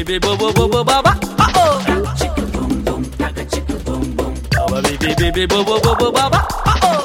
baby bo bo bo bo baba. Oh. Chicka boom boom, taka chicka boom boom. Baba baby bo bo bo bo baba. Oh.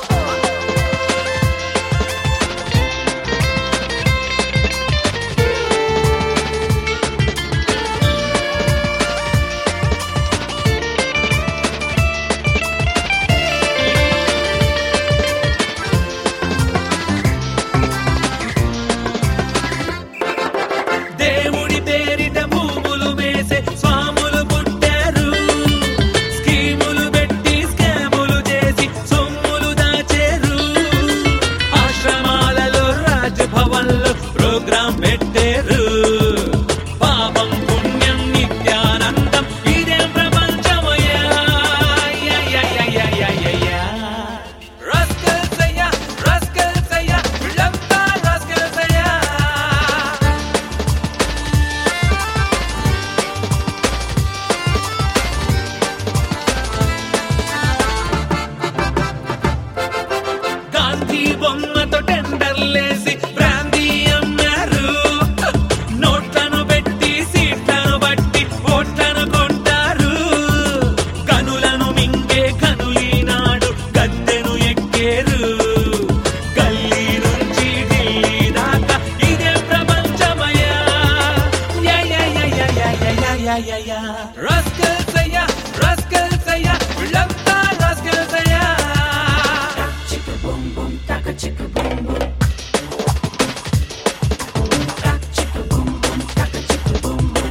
బొమ్మతో టెండర్లేసి brandy అమ్మారు. నోట్లను పెట్టి సీట్లను బట్టి ఓట్లను కొంటారు. కనులను మింగే కనులీనాడు గద్దెను ఎక్కేరు. గల్లీ నుంచి ఢిల్లీ దాకా ఇదే ప్రపంచమయ్యా. రస్కల్స్ అయ్యా, రస్కల్స్ అయ్యా, వీళ్ళంతా రస్కల్స్ అయ్యా. Chicka boom boom, taka chicka boom boom. Chicka boom boom, taka chicka boom boom.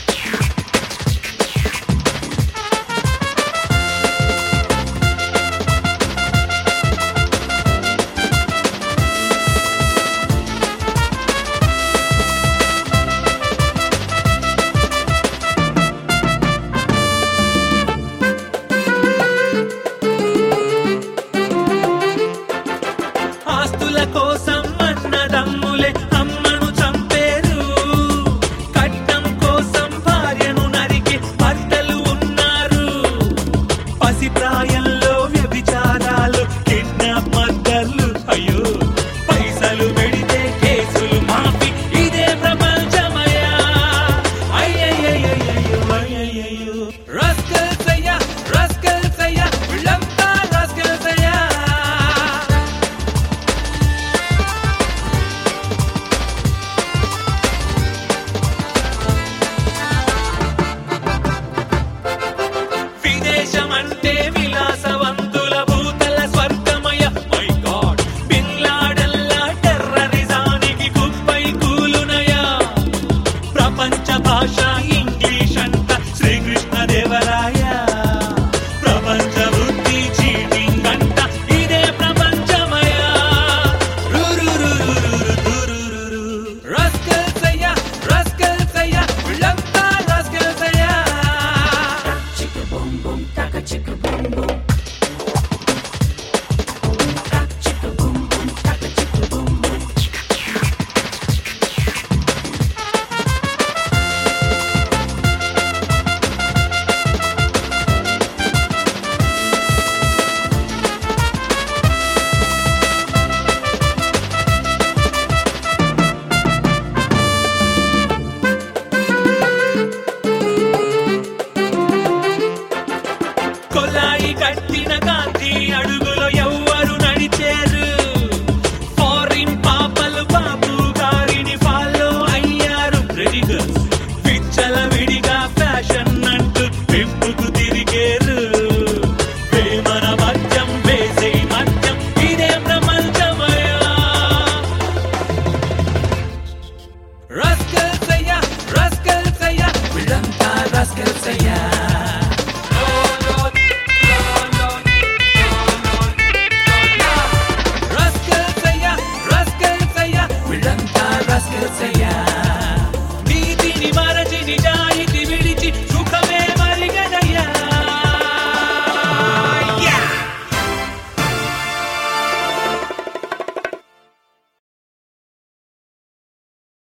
ఆస్తుల కోసం అన్నదమ్ములే అమ్మను చంపేరు. కట్నం కోసం భార్యను నరికి భర్తలు ఉన్నారు. పసిప్రాయంలో వ్యభిచారాలు, కిడ్నాప్ మర్డర్లు. అయ్యో పైసలు పెడితే కేసులు మాఫీ, ఇదే ప్రపంచమయ్యా. అయ్యయ్యో రస్కల్స్ అయ్యా, రస్కల్స్ అయ్యా, వీళ్ళంతా రస్కల్స్ అయ్యా. విదేశమంటే విలాసవంతుల భూతల స్వర్గమయ. మై గాడ్, బిన్ లాడెన్లా టెర్రరిజానికి కుప్పై కూలునయా. ప్రపంచ భాష